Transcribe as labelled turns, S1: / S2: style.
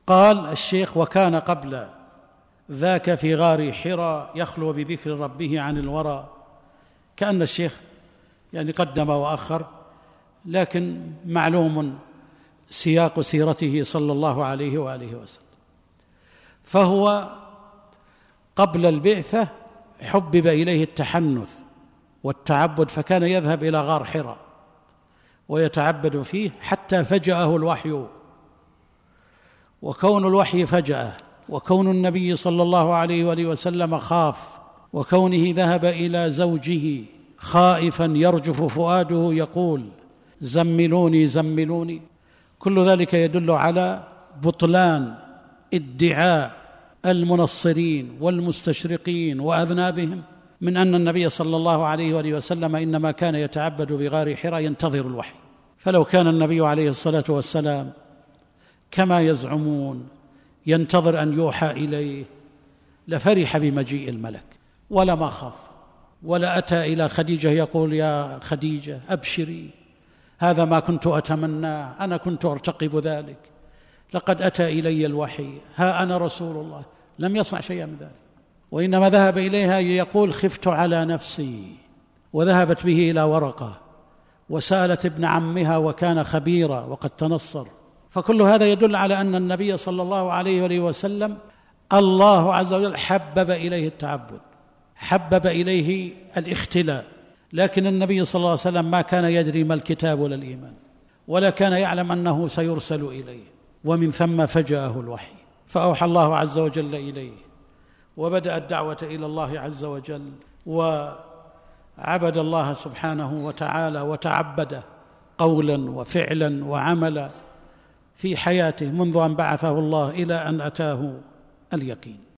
S1: قال الشيخ: وكان قبل ذاك في غار حراء يخلو بذكر ربه عن الورى. كأن الشيخ قدم وأخر، لكن معلوم سياق سيرته صلى الله عليه وآله وسلم. فهو قبل البعثة حبب إليه التحنث والتعبد، فكان يذهب إلى غار حراء ويتعبد فيه حتى فجأه الوحي. وكون الوحي فجأه، وكون النبي صلى الله عليه وآله وسلم خاف، وكونه ذهب إلى زوجه خائفا يرجف فؤاده يقول: زملوني زملوني، كل ذلك يدل على بطلان ادعاء المنصرين والمستشرقين وأذنابهم من أن النبي صلى الله عليه وآله وسلم إنما كان يتعبد بغار حراء ينتظر الوحي. فلو كان النبي عليه الصلاة والسلام كما يزعمون ينتظر أن يوحى إليه لفرح بمجيء الملك ولما خاف، ولا أتى إلى خديجة يقول: يا خديجة أبشري، هذا ما كنت أتمناه، أنا كنت أرتقب ذلك، لقد أتى إلي الوحي، ها أنا رسول الله. لم يصنع شيئا من ذلك، وإنما ذهب إليها يقول: خفت على نفسي، وذهبت به إلى ورقة وسألت ابن عمها وكان خبيرا وقد تنصر. فكل هذا يدل على أن النبي صلى الله عليه وآله وسلم الله عز وجل حبب إليه التعبد، حبب إليه الاختلاء، لكن النبي صلى الله عليه وسلم ما كان يدري ما الكتاب ولا الإيمان، ولا كان يعلم أنه سيرسل إليه، ومن ثم فجاءه الوحي فأوحى الله عز وجل إليه، وبدأ الدعوة إلى الله عز وجل، وعبد الله سبحانه وتعالى وتعبده قولا وفعلا وعملا في حياته منذ أن بعثه الله إلى أن أتاه اليقين.